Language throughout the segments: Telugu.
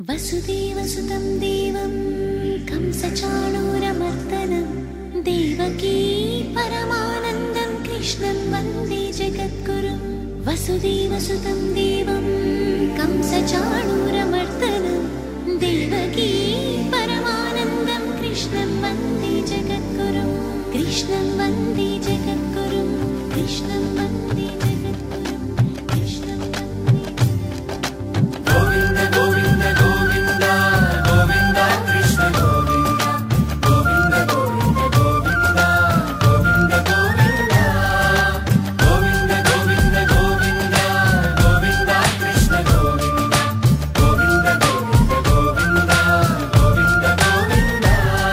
वसुदेवसुतं देवं कंसचाणूरमर्दनं देवकी परमानन्दं कृष्णं वन्दे जगद्गुरुं। वसुदेवसुतं देवं कंसचाणूरमर्दनं देवकी परमानन्दं कृष्णं वन्दे जगद्गुरुं। कृष्णं वन्दे जगद्गुरुं, कृष्णं वन्दे जगद्गुरुं, कृष्णं वन्दे। गोविन्द गोविन्द गोविन्द गोविन्द कृष्ण गोविन्द गोविन्द गोविन्द गोविन्द गोविन्द गोविन्द गोविन्द गोविन्द गोविन्द गोविन्द कृष्ण गोविन्द गोविन्द गोविन्द गोविन्द गोविन्द गोविन्द।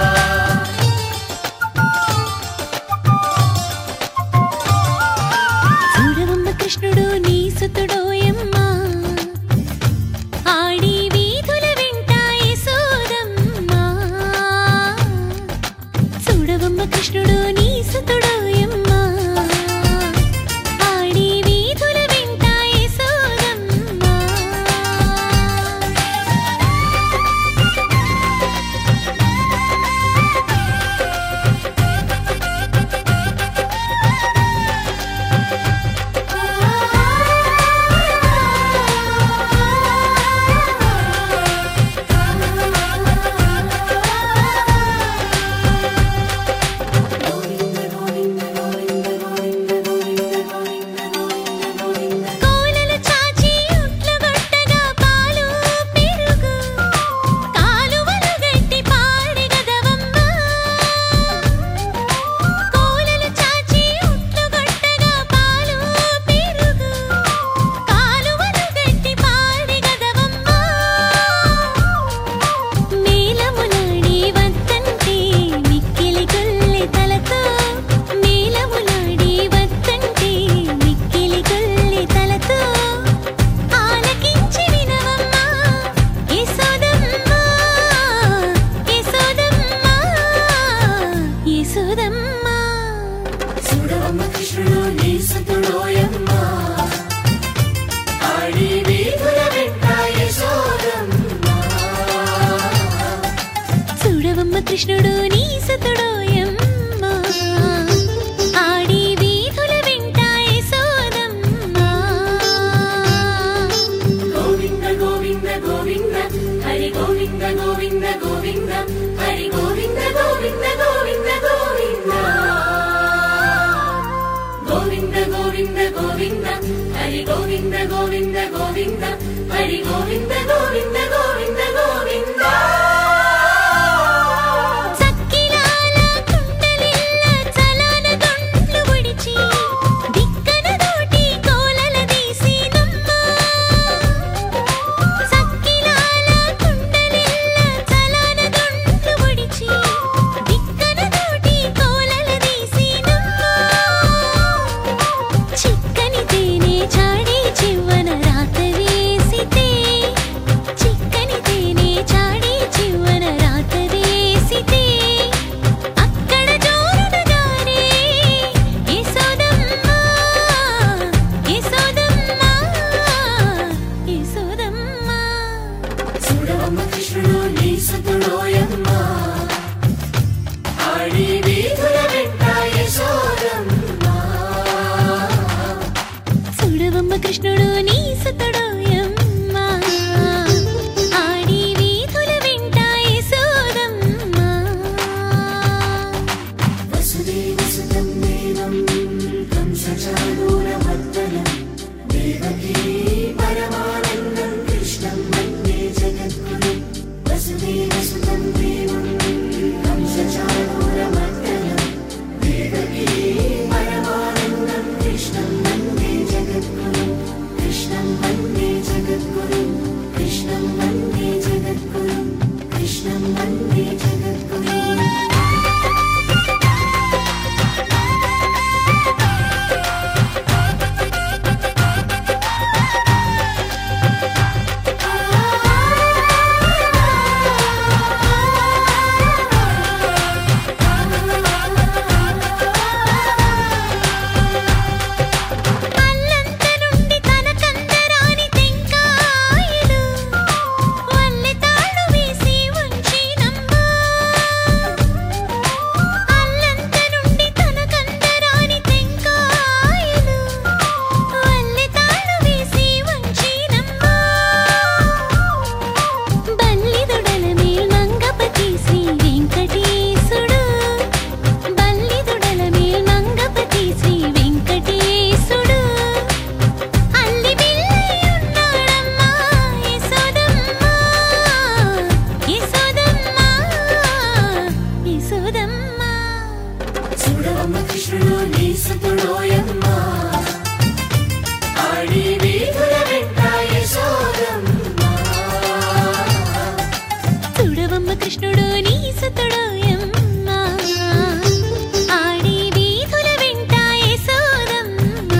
చూడవమ్మ కృష్ణుడు నీ సుతుడోయమ్మా, ఆడి వీధుల వెంట యశోదమ్మా. చూడవమ్మ కృష్ణుడు నీ సుతుడోయమ్మా, ఆడి వీధుల వెంట యశోదమ్మా. కోలలు చాచి ఉట్లు గొట్టగా పాలు పెరుగు, కాలువలు గట్టి పాడి గదవమ్మ. కోలలు చాచి ఉట్లు గొట్టగా పాలు పెరుగు, కాలువలు గట్టి పాడి గదవమ్మ. మేలములాడి వద్దంటే మిక్కిలి గొల్లె తలతో, మేలములాడి వద్దంటే మిక్కిలి గొల్లె తలతో ఆలకించి వినవమ్మా యశోదమ్మ, యశోదమ్మ, యశోదమ్మ. చూడవమ్మ కృష్ణుడు నీ సుతుడోయమ్మ, ఆడి వీధుల వెంట యశోదమ్మ. చూడవమ్మ కృష్ణుడు నీ సుతుడోయమ్మ, ఆడి వీధుల వెంట యశోదమ్మ. గోవింద గోవింద గోవింద హరి గోవింద గోవింద గోవింద హరి గోవింద గోవింద గోవింద గోవింద గోవింద గోవింద గోవింద హరి గోవింద గోవింద గోవింద హరి గోవింద గోవింద గోవింద గోవింద. చక్కిలాల కుండలిల్ల చలాన దొంట్లు ఒడిచి, దిక్కన దోటి కోలల తీసినమ్మ. చక్కిలాల కుండలిల్ల చలాన దొంట్లు కృష్ణుడు నీ సుతుడోయమ్మ ఆడి వీధుల వెంట యశోదమ్మ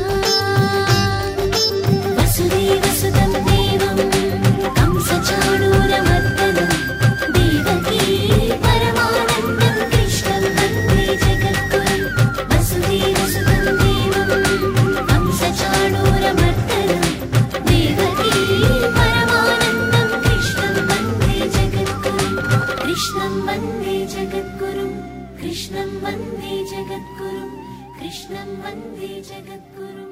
వసుదేవసుతం దేవం కంసచాణూరమర్దనం దేవకీ పరమానందం కృష్ణం వందే జగద్గురుం వసుదేవసుతం దేవం కంసచాణూరమర్దనం దేవకీ పరమానందం కృష్ణం వందే జగద్గురుం కృష్ణం వందే జగద్గురుం కృష్ణం వందే జగద్గురుం కృష్ణం వందే జగద్గురుం